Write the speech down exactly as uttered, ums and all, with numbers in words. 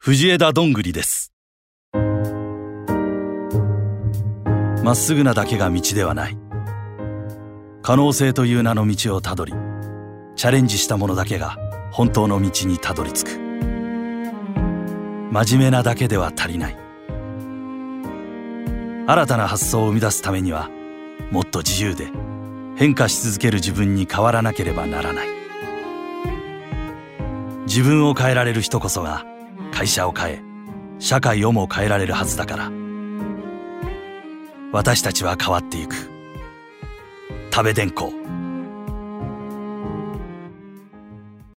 藤枝どんぐりです。まっすぐなだけが道ではない。可能性という名の道をたどり、チャレンジした者だけが本当の道にたどり着く。真面目なだけでは足りない。新たな発想を生み出すためには、もっと自由で変化し続ける自分に変わらなければならない。自分を変えられる人こそが会社を変え、社会をも変えられるはずだから。私たちは変わってゆく。多部電工。